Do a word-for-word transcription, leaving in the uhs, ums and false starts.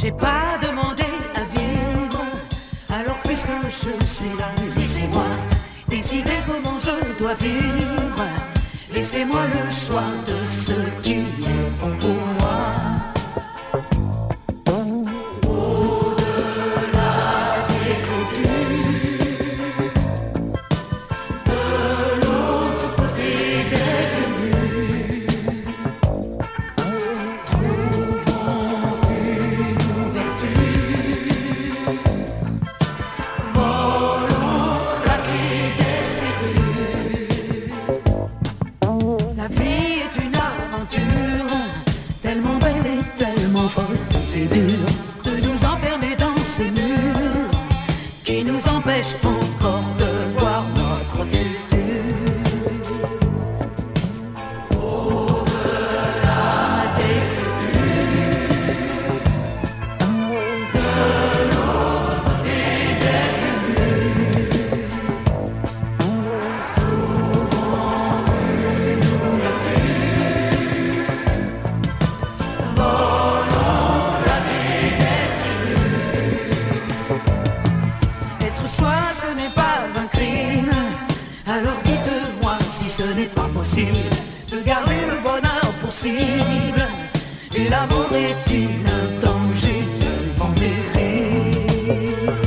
J'ai pas demandé à vivre, alors puisque je suis là, laissez-moi décider comment je dois vivre. Laissez-moi le choix de ce qui est bon pour moi. C'est dur de nous enfermer dans ces murs qui nous empêchent encore de voir notre futur. Au-delà des clôtures, de l'autre côté des murs, trouvons une ouverture. Alors dites-moi si ce n'est pas possible de garder le bonheur pour cible. Et l'amour est-il un danger tellement mérité?